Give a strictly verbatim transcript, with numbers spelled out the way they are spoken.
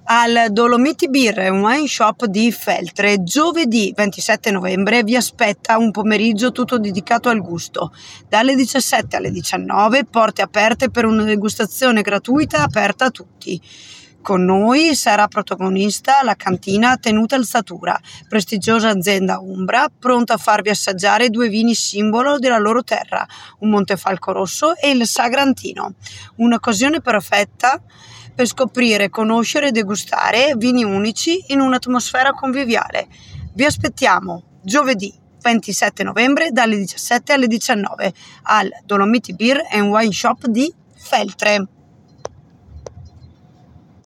Al Dolomiti Beer e Wine Shop di Feltre. Giovedì ventisette novembre vi aspetta un pomeriggio tutto dedicato al gusto. Dalle diciassette alle diciannove, porte aperte per una degustazione gratuita aperta a tutti. Con noi sarà protagonista la cantina Tenuta Alzatura, prestigiosa azienda umbra, pronta a farvi assaggiare due vini simbolo della loro terra, un Montefalco Rosso e il Sagrantino. Un'occasione perfetta per scoprire, conoscere e degustare vini unici in un'atmosfera conviviale. Vi aspettiamo giovedì ventisette novembre dalle diciassette alle diciannove al Dolomiti Beer and Wine Shop di Feltre.